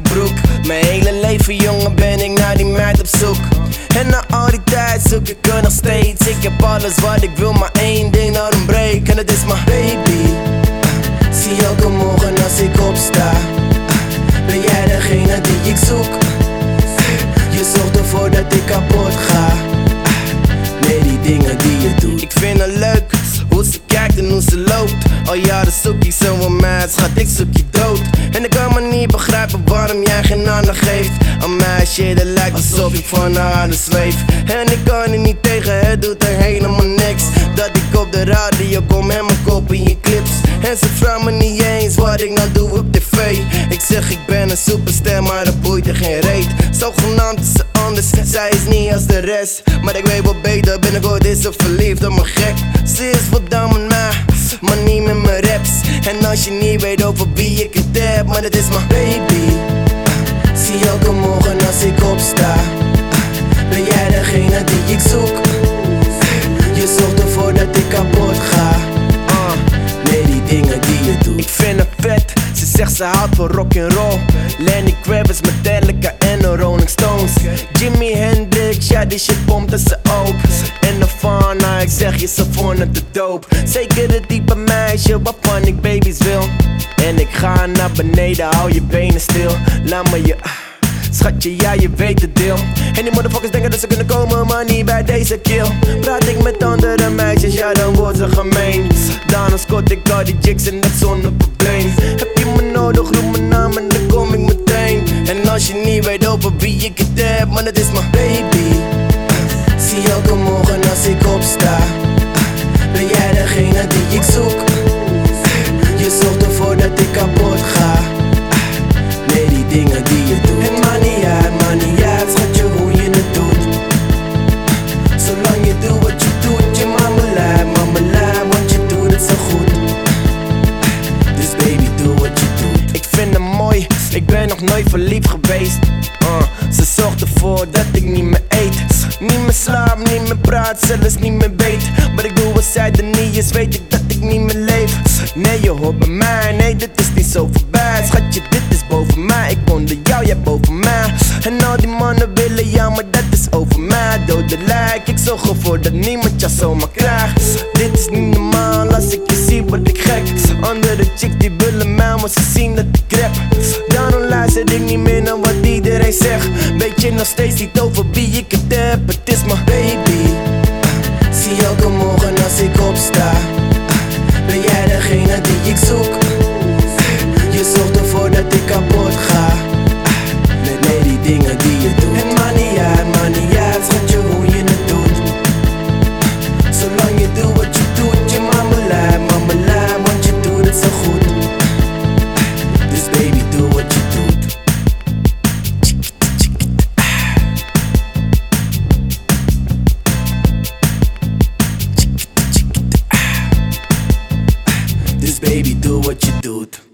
broek. Mijn hele leven jongen ben ik naar die meid op zoek. En na al die tijd zoek ik er nog steeds. Ik heb alles wat ik wil, maar één ding dat ontbreekt. En dat is mijn baby. Zie elke morgen als ik opsta. Ben jij degene die ik zoek? Je zorgt ervoor dat ik kapot ga. Nee, die dingen die je doet. Ik vind het leuk hoe ze kijkt en hoe ze loopt. Al jaren zoek ik zo'n meid, schat, ik zoek je dood. En ik kan me niet begrijpen waarom jij geen aandacht geeft aan mij. Shit, het lijkt alsof ik van haar zweef. En ik kan er niet tegen, het doet er helemaal niks dat ik op de radio kom en mijn kop in je clips. En ze vraagt me niet eens wat ik nou doe op tv. Ik zeg ik ben een superster, maar dat boeit er geen reet. Zogenaamd is ze anders, zij is niet als de rest. Maar ik weet wat beter, binnenkort is ze verliefd op me gek. Ze is voldaan met mij, maar niet met mijn raps. En als je niet weet over wie ik het heb, maar dat is mijn baby. Zie elke morgen als ik opsta. Ben jij degene die ik zoek? Je zorgt ervoor dat ik kapot ga. Nee, die dingen die je doet. Ik vind het vet, ze zegt ze houdt van rock'n'roll. Lenny Kravitz, Metallica en de Rolling Stones. Jimi Hendrix, ja die shit pompt ze ook. En Nirvana, ik zeg je, ze vonden te dope. Zeker het type meisje waarvan ik baby's wil. En ik ga naar beneden, hou je benen stil. Laat me je... Schatje, ja je weet het deel. En die motherfuckers denken dat ze kunnen komen, maar niet bij deze kill. Praat ik met andere meisjes, ja dan wordt ze gemeen. Daarom scot ik al die chicks en dat zonder probleem. Heb je me nodig, roep mijn naam en dan kom ik meteen. En als je niet weet over wie ik het heb, man dat is mijn baby. Zie elke morgen als ik opsta. Ben jij degene die ik zoek? Je zorgt ervoor dat ik kapot ga. Nee, die dingen die je doet. Het maakt niet uit, schatje, hoe je het doet. Zolang je doet wat je doet, je maakt me lijp, want je doet het zo goed. Dus baby, doe wat je doet. Ik vind het mooi, ik ben nog nooit verliefd geweest. Ze zorgt ervoor dat ik niet meer eet. Niet meer slaap, niet meer praat, zelfs niet meer weet. Maar ik doe wat zij er niet is, weet ik dat ik niet meer leef. Nee, je hoort bij mij, nee, dit is niet zo voorbij. Schatje, dit is boven mij, ik onder jou, jij boven mij. En al die mannen willen jou, maar dat is over mij. Dode lijk, ik zorg ervoor dat niemand jou zomaar krijgt. Dit is niet normaal, als ik je zie word ik gek. Andere chicks die willen mij, maar ze zien dat ik rap. Daarom luister ik niet meer naar wat iedereen zegt. Weet je nog steeds niet over wie ik het heb, het is mijn baby. Zie elke morgen als ik opsta. Ben jij degene die ik zoek? Je zorgt ervoor dat ik kapot ga. Nee, die dingen die je doet. Het maakt niet uit, schatje, hoe je het doet. Zolang je doet wat je doet, je maakt me lijp, want je doet het zo goed. Dus baby, doe wat je doet. Dus baby, doe wat je doet.